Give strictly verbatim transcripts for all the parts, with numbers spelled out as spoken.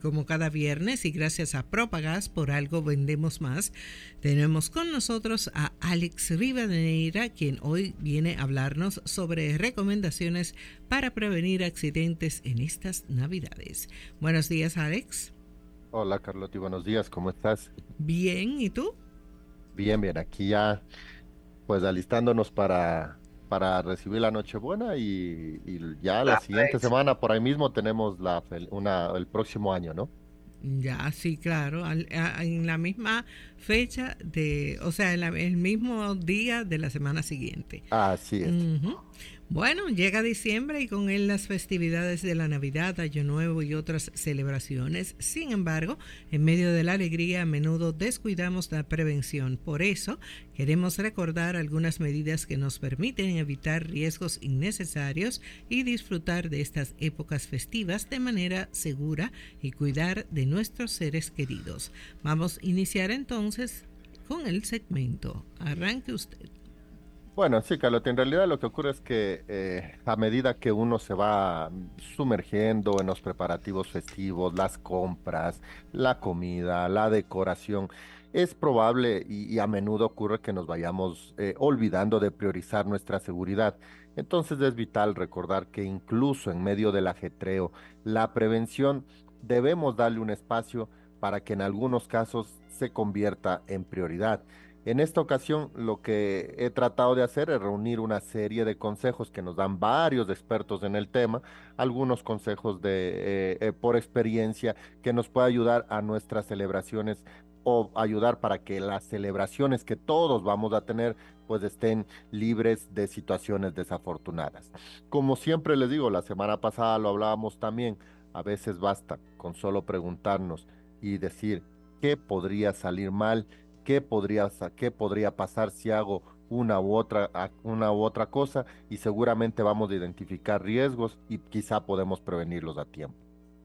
como cada viernes y gracias a Propagás, por algo vendemos más, tenemos con nosotros a Alex Rivadeneira, quien hoy viene a hablarnos sobre recomendaciones para prevenir accidentes en estas Navidades. Buenos días, Alex. Hola Carlota, y buenos días, ¿cómo estás? Bien, ¿y tú? Bien, bien, aquí ya pues alistándonos para, para recibir la Nochebuena y, y ya la siguiente semana por ahí mismo tenemos la, fel- una, el próximo año, ¿no? Ya, sí, claro, al- a- en la misma fecha de, o sea, en la- el mismo día de la semana siguiente. Así es. Ujú. Bueno, llega diciembre y con él las festividades de la Navidad, Año Nuevo y otras celebraciones. Sin embargo, en medio de la alegría a menudo descuidamos la prevención. Por eso, queremos recordar algunas medidas que nos permiten evitar riesgos innecesarios y disfrutar de estas épocas festivas de manera segura y cuidar de nuestros seres queridos. Vamos a iniciar entonces con el segmento. Arranque usted. Bueno, sí, Carlota, en realidad lo que ocurre es que eh, a medida que uno se va sumergiendo en los preparativos festivos, las compras, la comida, la decoración, es probable y, y a menudo ocurre que nos vayamos eh, olvidando de priorizar nuestra seguridad. Entonces es vital recordar que incluso en medio del ajetreo, la prevención debemos darle un espacio para que en algunos casos se convierta en prioridad. En esta ocasión, lo que he tratado de hacer es reunir una serie de consejos que nos dan varios expertos en el tema, algunos consejos de, eh, eh, por experiencia que nos puede ayudar a nuestras celebraciones o ayudar para que las celebraciones que todos vamos a tener pues estén libres de situaciones desafortunadas. Como siempre les digo, la semana pasada lo hablábamos también, a veces basta con solo preguntarnos y decir qué podría salir mal, qué podría, sa- qué podría pasar si hago una u otra, a- una u otra cosa y seguramente vamos a identificar riesgos y quizá podemos prevenirlos a tiempo.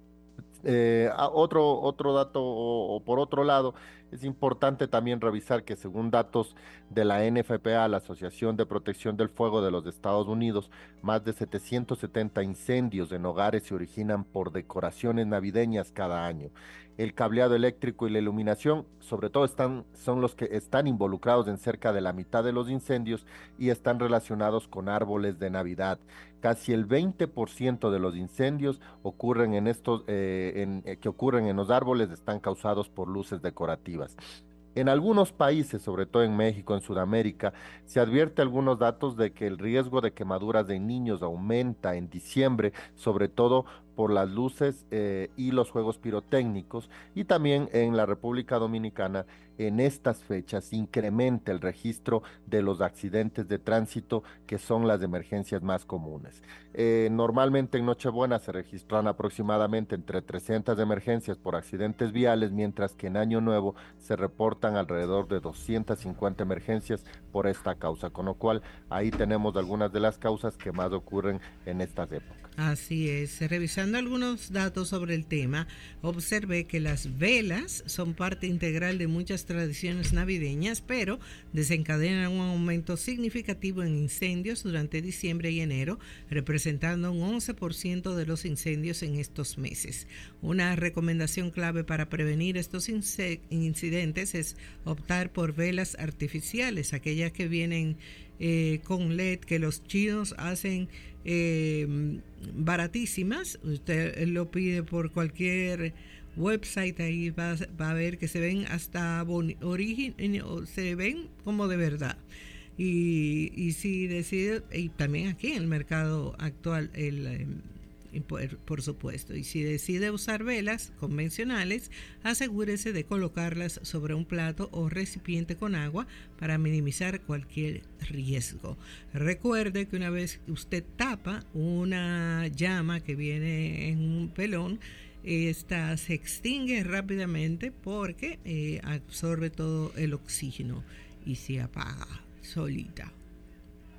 Eh, a- otro, otro dato, o, o por otro lado, es importante también revisar que según datos de la N F P A, la Asociación de Protección del Fuego de los Estados Unidos, más de setecientos setenta incendios en hogares se originan por decoraciones navideñas cada año. El cableado eléctrico y la iluminación, sobre todo, están, son los que están involucrados en cerca de la mitad de los incendios y están relacionados con árboles de Navidad. Casi el veinte por ciento de los incendios ocurren en estos, eh, en, eh, que ocurren en los árboles están causados por luces decorativas. En algunos países, sobre todo en México, en Sudamérica, se advierte algunos datos de que el riesgo de quemaduras de niños aumenta en diciembre, sobre todo por las luces eh, y los juegos pirotécnicos, y también en la República Dominicana, en estas fechas incrementa el registro de los accidentes de tránsito, que son las emergencias más comunes. Eh, normalmente en Nochebuena se registran aproximadamente entre trescientas emergencias por accidentes viales, mientras que en Año Nuevo se reportan alrededor de doscientas cincuenta emergencias por esta causa, con lo cual ahí tenemos algunas de las causas que más ocurren en estas épocas. Así es, revisando algunos datos sobre el tema, observé que las velas son parte integral de muchas tradiciones navideñas, pero desencadenan un aumento significativo en incendios durante diciembre y enero, representando un once por ciento de los incendios en estos meses. Una recomendación clave para prevenir estos incidentes es optar por velas artificiales, aquellas que vienen eh, con L E D, que los chinos hacen eh, baratísimas. Usted lo pide por cualquier website, ahí va, va a ver que se ven hasta origen, se ven como de verdad. Y, y si decide, y también aquí en el mercado actual, el por, por supuesto, y si decide usar velas convencionales, asegúrese de colocarlas sobre un plato o recipiente con agua para minimizar cualquier riesgo. Recuerde que una vez usted tapa una llama que viene en un pelón, esta se extingue rápidamente porque eh, absorbe todo el oxígeno y se apaga solita.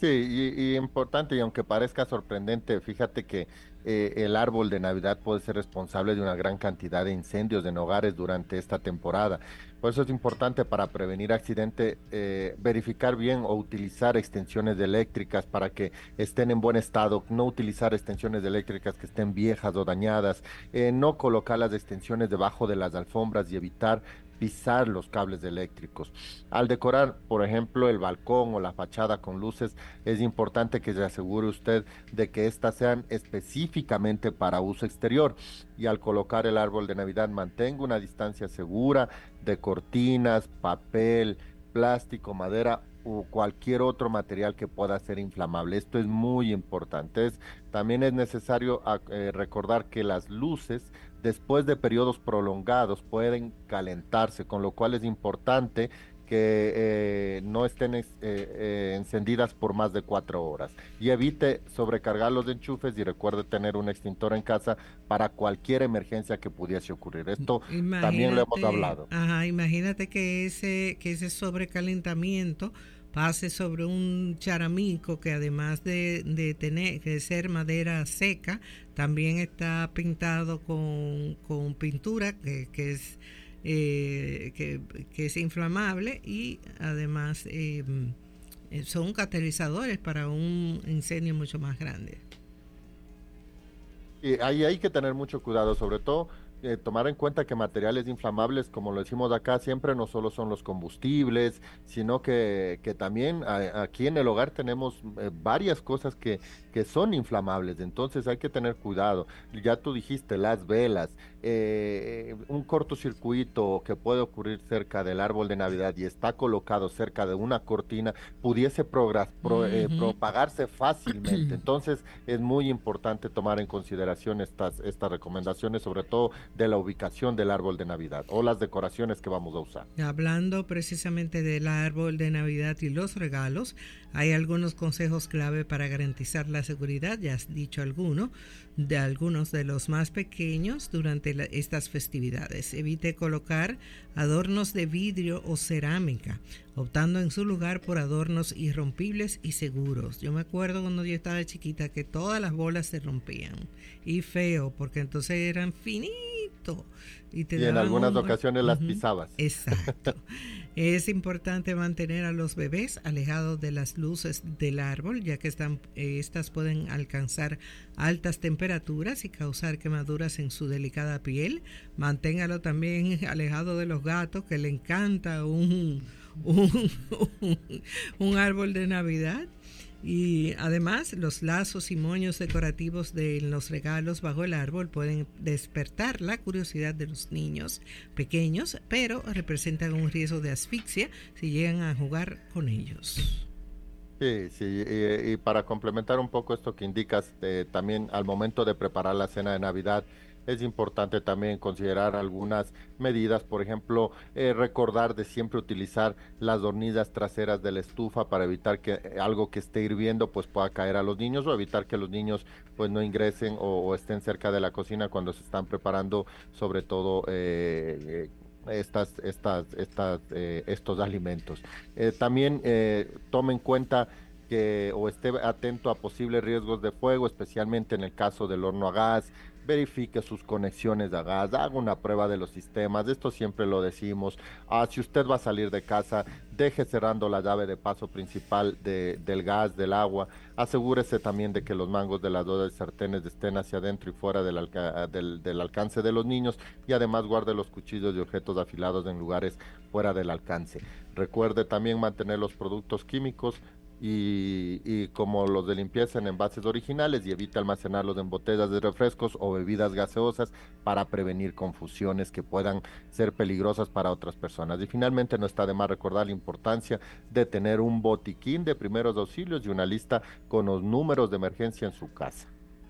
Sí, y, y importante, y aunque parezca sorprendente, fíjate que eh, el árbol de Navidad puede ser responsable de una gran cantidad de incendios en hogares durante esta temporada. Por eso es importante para prevenir accidente eh, verificar bien o utilizar extensiones eléctricas para que estén en buen estado, no utilizar extensiones eléctricas que estén viejas o dañadas, eh, no colocar las extensiones debajo de las alfombras y evitar pisar los cables eléctricos. Al decorar, por ejemplo, el balcón o la fachada con luces, es importante que se asegure usted de que éstas sean específicamente para uso exterior y al colocar el árbol de Navidad mantenga una distancia segura de cortinas, papel, plástico, madera o cualquier otro material que pueda ser inflamable. Esto es muy importante. Es, también es necesario ah, eh, recordar que las luces después de periodos prolongados pueden calentarse, con lo cual es importante que eh, no estén eh, eh, encendidas por más de cuatro horas y evite sobrecargar los enchufes y recuerde tener un extintor en casa para cualquier emergencia que pudiese ocurrir. Esto también lo hemos Imagínate, hablado. ajá, imagínate que ese, que ese sobrecalentamiento pase sobre un charamico que además de, de tener de ser madera seca, también está pintado con, con pintura que, que es eh, que, que es inflamable y además eh, son catalizadores para un incendio mucho más grande. Y ahí hay que tener mucho cuidado, sobre todo eh, tomar en cuenta que materiales inflamables, como lo decimos acá, siempre no solo son los combustibles, sino que, que también a- aquí en el hogar tenemos eh, varias cosas que, que son inflamables, entonces hay que tener cuidado. Ya tú dijiste, las velas, eh, un cortocircuito que puede ocurrir cerca del árbol de Navidad y está colocado cerca de una cortina, pudiese progra- pro- eh, Ujú. propagarse fácilmente. Entonces, es muy importante tomar en consideración estas, estas recomendaciones, sobre todo de la ubicación del árbol de Navidad o las decoraciones que vamos a usar. Hablando precisamente del árbol de Navidad y los regalos, hay algunos consejos clave para garantizar la seguridad, ya has dicho alguno, de algunos de los más pequeños durante la- estas festividades. Evite colocar adornos de vidrio o cerámica, optando en su lugar por adornos irrompibles y seguros. Yo me acuerdo cuando yo estaba chiquita que todas las bolas se rompían y feo, porque entonces eran finitos y te Y en daban algunas un... ocasiones las Ujú, pisabas. exacto. Es importante mantener a los bebés alejados de las luces del árbol, ya que están, eh, estas pueden alcanzar altas temperaturas y causar quemaduras en su delicada piel. Manténgalo también alejado de los gatos, que le encanta un, un, un, un árbol de Navidad. Y además, los lazos y moños decorativos de los regalos bajo el árbol pueden despertar la curiosidad de los niños pequeños, pero representan un riesgo de asfixia si llegan a jugar con ellos. Sí, sí, y, y para complementar un poco esto que indicas, eh, también al momento de preparar la cena de Navidad, es importante también considerar algunas medidas, por ejemplo, eh, recordar de siempre utilizar las hornillas traseras de la estufa para evitar que eh, algo que esté hirviendo pues pueda caer a los niños o evitar que los niños pues no ingresen o, o estén cerca de la cocina cuando se están preparando sobre todo eh, eh, estas, estas, estas, eh, estos alimentos. Eh, también eh, tome en cuenta que o esté atento a posibles riesgos de fuego, especialmente en el caso del horno a gas. Verifique sus conexiones a gas, haga una prueba de los sistemas, esto siempre lo decimos. Ah, si usted va a salir de casa, deje cerrando la llave de paso principal de, del gas, del agua. Asegúrese también de que los mangos de las dos sartenes estén hacia adentro y fuera del, alca del, del alcance de los niños y además guarde los cuchillos y objetos afilados en lugares fuera del alcance. Recuerde también mantener los productos químicos y, y como los de limpieza en envases originales y evite almacenarlos en botellas de refrescos o bebidas gaseosas para prevenir confusiones que puedan ser peligrosas para otras personas. Y finalmente no está de más recordar la importancia de tener un botiquín de primeros auxilios y una lista con los números de emergencia en su casa.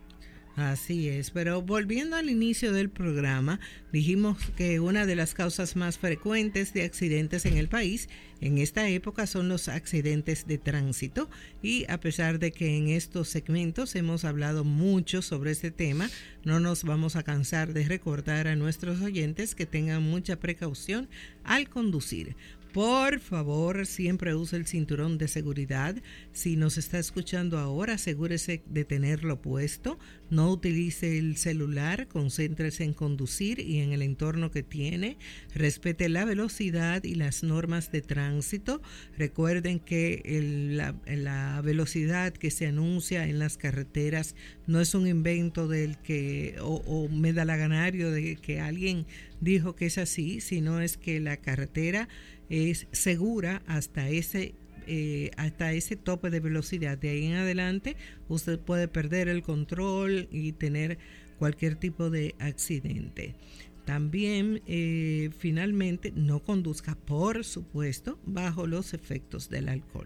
Así es, pero volviendo al inicio del programa, dijimos que una de las causas más frecuentes de accidentes en el país en esta época son los accidentes de tránsito y a pesar de que en estos segmentos hemos hablado mucho sobre este tema, no nos vamos a cansar de recordar a nuestros oyentes que tengan mucha precaución al conducir. Por favor, siempre use el cinturón de seguridad. Si nos está escuchando ahora, asegúrese de tenerlo puesto. No utilice el celular, concéntrese en conducir y en el entorno que tiene. Respete la velocidad y las normas de tránsito. Recuerden que el, la, la velocidad que se anuncia en las carreteras no es un invento del que o, o medalaganario de que alguien dijo que es así, sino es que la carretera es segura hasta ese eh, hasta ese tope de velocidad. De ahí en adelante usted puede perder el control y tener cualquier tipo de accidente. También eh, finalmente no conduzca, por supuesto, bajo los efectos del alcohol.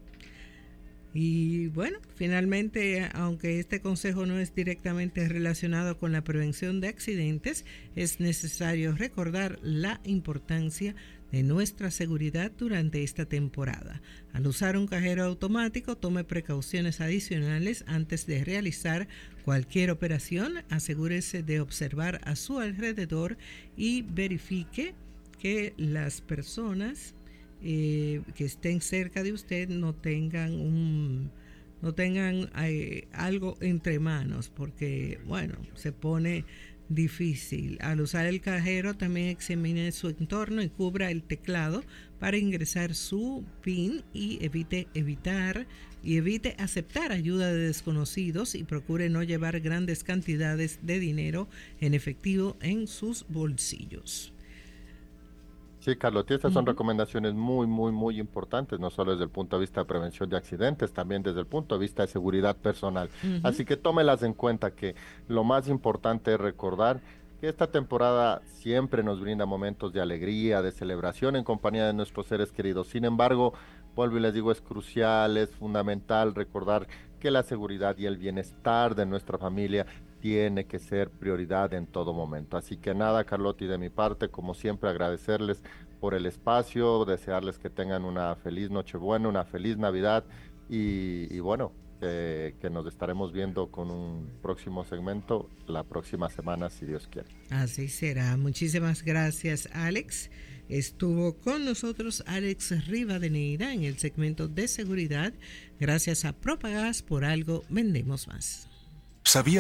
Y bueno, finalmente, aunque este consejo no es directamente relacionado con la prevención de accidentes, es necesario recordar la importancia de nuestra seguridad durante esta temporada. Al usar un cajero automático, tome precauciones adicionales antes de realizar cualquier operación. Asegúrese de observar a su alrededor y verifique que las personas Eh, que estén cerca de usted no tengan un no tengan eh, algo entre manos, porque bueno, se pone difícil. Al usar el cajero, también examine su entorno y cubra el teclado para ingresar su PIN y evite evitar y evite aceptar ayuda de desconocidos y procure no llevar grandes cantidades de dinero en efectivo en sus bolsillos. Sí, Carlos, y estas son Uh-huh. recomendaciones muy, muy, muy importantes, no solo desde el punto de vista de prevención de accidentes, también desde el punto de vista de seguridad personal. Uh-huh. Así que tómelas en cuenta, que lo más importante es recordar que esta temporada siempre nos brinda momentos de alegría, de celebración en compañía de nuestros seres queridos. Sin embargo, vuelvo y les digo, es crucial, es fundamental recordar que la seguridad y el bienestar de nuestra familia tiene que ser prioridad en todo momento. Así que nada, Carlotti, de mi parte, como siempre, agradecerles por el espacio, desearles que tengan una feliz Nochebuena, una feliz Navidad y, y bueno, que, que nos estaremos viendo con un próximo segmento la próxima semana, si Dios quiere. Así será. Muchísimas gracias, Alex. Estuvo con nosotros Alex Rivadeneira en el segmento de seguridad. Gracias a Propagás, por algo vendemos más. ¿Sabía